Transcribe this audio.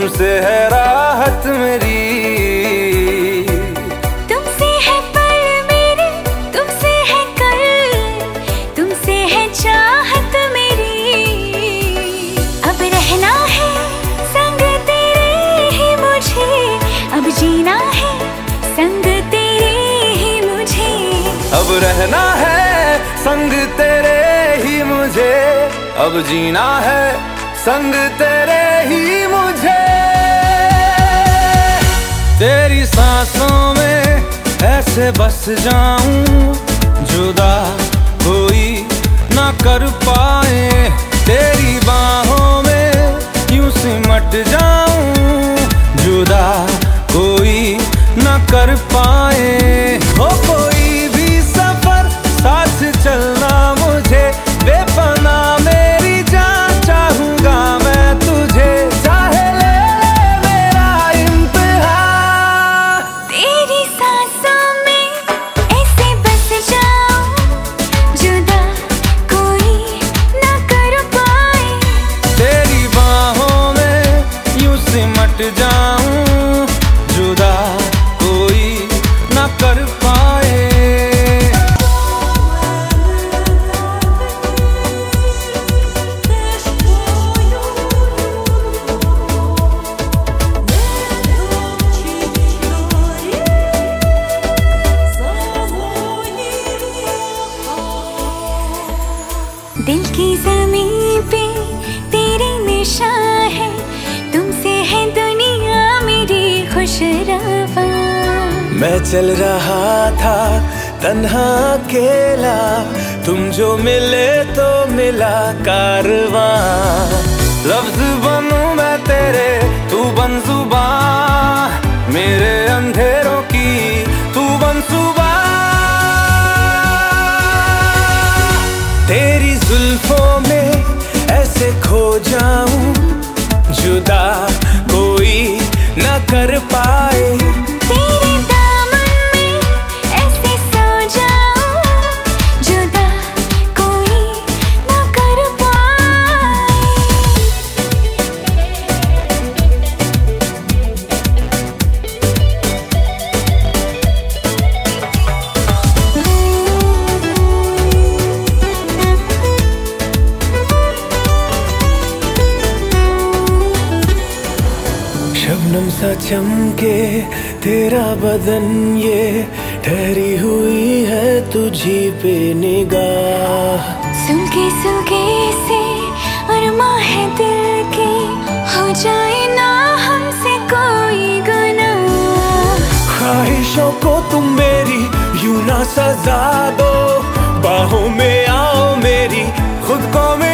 तुमसे है राहत मेरी। तुमसे है पल मेरे, तुमसे है कल, तुमसे है चाहत मेरी। अब रहना है संग तेरे ही मुझे, अब जीना है संग तेरे ही मुझे। अब रहना है संग तेरे ही मुझे, अब जीना है संग तेरे ही मुझे। तेरी सांसों में ऐसे बस जाऊं, जुदा कोई ना कर पाए। तेरी बाहों में यूं सिमट जाऊं, जुदा कोई ना कर पाए। हो कोई भी सफर साथ चलना मुझे, बेपना मेरी जान चाहूंगा मैं तुझे। चाहे ले मेरा इम्तिहान, तेरी सांसों में ऐसे बस जाऊं, जुदा कोई ना कर पाए। तेरी बाहों में यूं सिमट जाऊं, जुदा कोई ना कर पाए। दिल की ज़मीं पे तेरी निशान है, तुमसे है दुनिया मेरी खुशरवा। मैं चल रहा था तन्हा अकेला, तुम जो मिले तो मिला कारवां। लफ्ज बनूं मैं तेरे, तू बन जुबां, मेरे अंधेरों की तू बन सुबह। तेरी जुल्फों में ऐसे खो जाऊं, जुदा कोई न कर पाए। तेरे दामन में ऐसे सो जाऊं, जुदा कोई ना कर पाए। शबनम सा चमके तेरा बदन, ये ठहरी हुई है तुझी पे निगाह। सुलगे सुलगे से अरमां है दिल के, हो जाए ना हमसे कोई गुनाह। ख्वाहिशों को तुम मेरी यूं ना सजा दो, बाहों में आओ मेरी, खुद को